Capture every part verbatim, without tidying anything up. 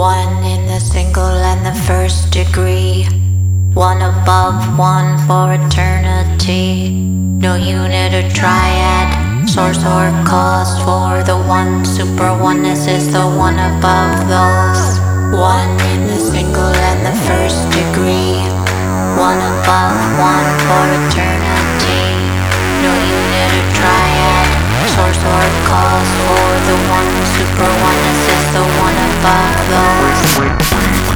One in the single and the first degree. One above, one for eternity. No unit or triad, source or cause for the one. Super oneness is the one above those. One in the single and the first degree. One above, one for eternity. No unit or triad, source or cause for the one. Super oneness is the one above those.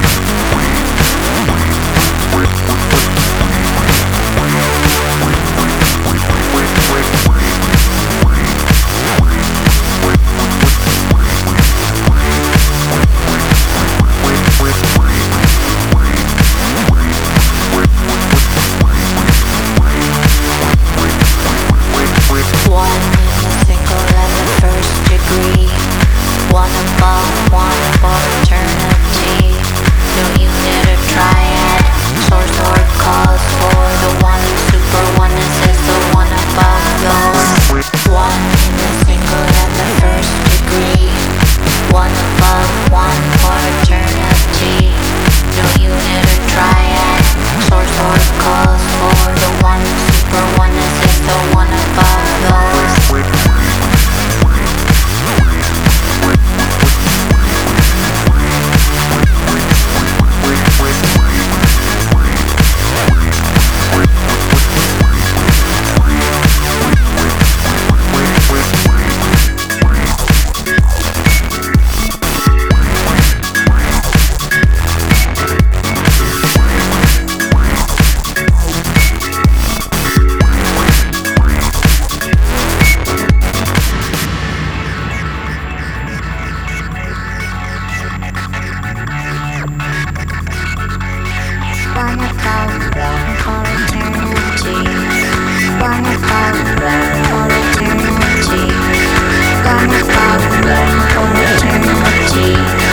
One above, one for eternity. One above, one for eternity. One above, one for eternity.